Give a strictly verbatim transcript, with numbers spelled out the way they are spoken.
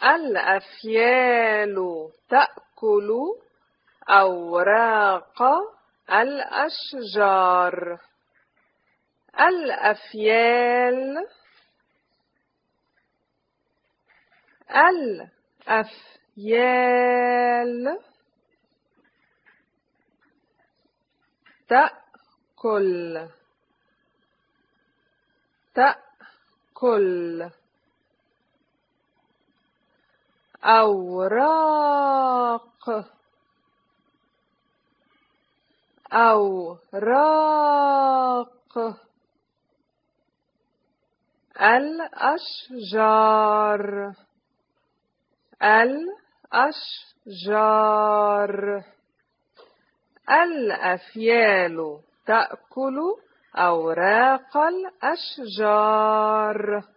الأفيال تأكل أوراق الأشجار. الأفيال الأفيال تأكل تأكل أوراق أوراق الأشجار. الأشجار. الأفيال تأكل أوراق الأشجار.